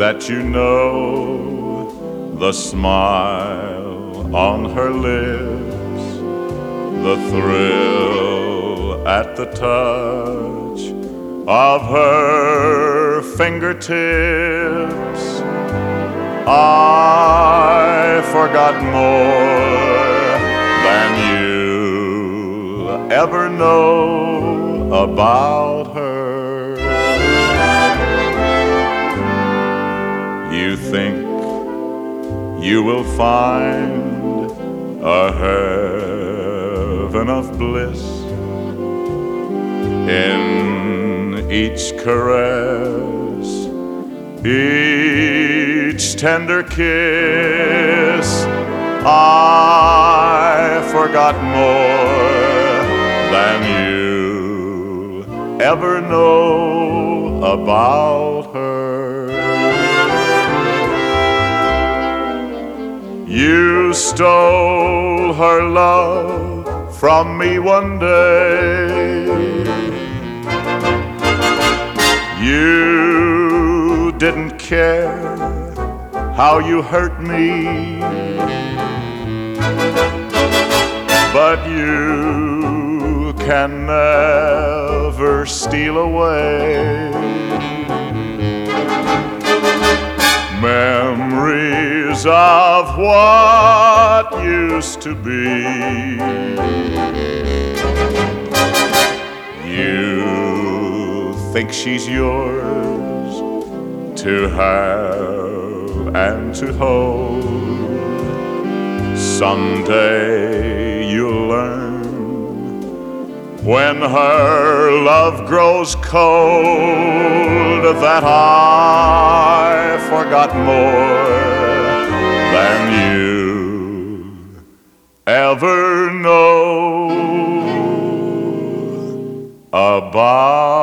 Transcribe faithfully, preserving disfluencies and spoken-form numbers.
that you know the smile on her lips, the thrill at the touch of her fingertips. I forgot more than you ever know about her. You think you will find a heaven of bliss in each caress, each tender kiss. I forgot more than you ever know about her. You stole her love from me one day. You didn't care how you hurt me, but you can never steal away memories of what used to be. You think she's yours to have and to hold. Someday you'll learn, when her love grows cold, that I forgot more than you ever know about